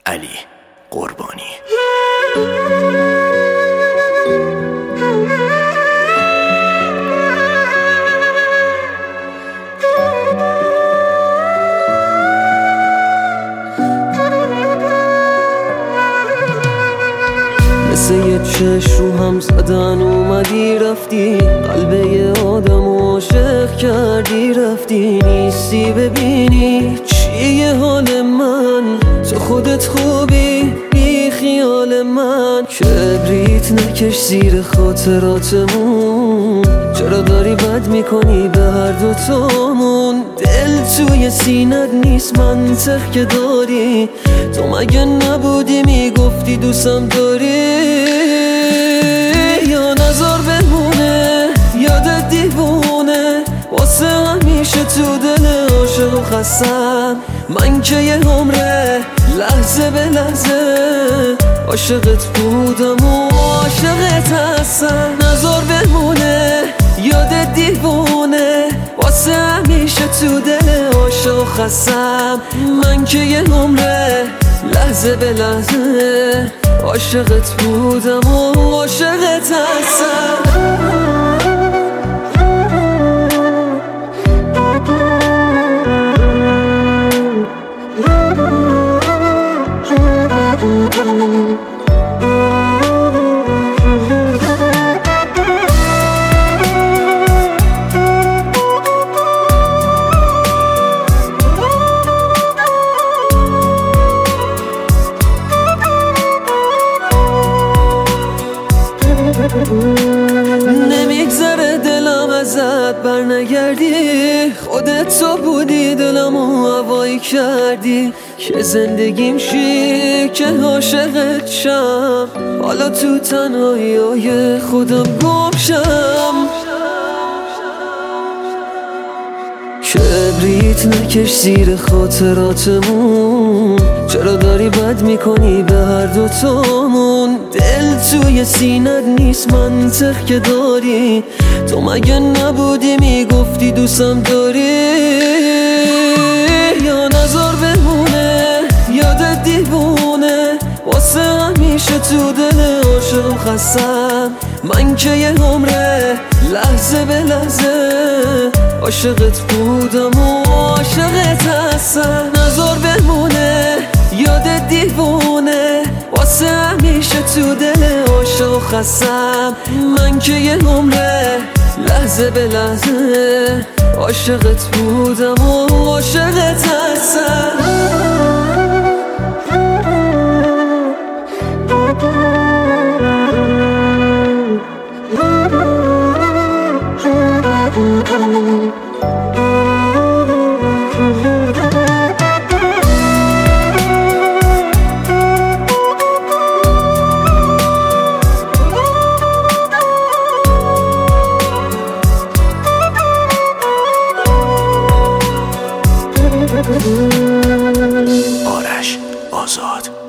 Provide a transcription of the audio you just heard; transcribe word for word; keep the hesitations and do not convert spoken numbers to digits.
علی قربانی. مثل یه چشم رو هم زدن اومدی رفتی، قلب یه آدم عاشق کردی رفتی. نیستی ببینی چیه حال من، تو خودت خوبی بی خیال من. کبریت نکش زیر خاطراتمون، چرا داری بد میکنی به هر دوتامون. دل توی سینت نیست منطق که داری، تو مگه نبودی میگفتی دوستم داری؟ یا نظر بمونه یاد دیوونه، واسه همیشه تو دل عاشق و خستم. من که یه عمره لحظه به لحظه عاشقت بودم و عاشقت هستم. نظر بمونه یاد دیوونه، واسه همیشه تو دل عاشق و خستم. من که یه عمره لحظه به لحظه عاشقت بودم و عاشقت هستم. نمیگذره دلم ازت برنگردی، خودت تو بودی دلمو هوایی کردی. که زندگیم شی که عاشقت شم، حالا تو تنهایی خودم گم شم. کبریت نکش زیر خاطراتمون، چرا داری بد میکنی به هر دوتامون. دل توی سینت نیست منطق که داری، تو مگه نبودی میگفتی دوستم داری؟ یا نظر بمونه یاد دیوونه، واسه همیشه تو دل عاشق خستم. من که یه عمره لحظه به لحظه عاشقت بودم و عاشقت هستم. نظر بمونه یاد دیوونه، واسه همیشه تو دل عاشق خستم. من که یه عمره لحظه به لحظه عاشقت بودم و عاشقت هستم. آرش آزاد.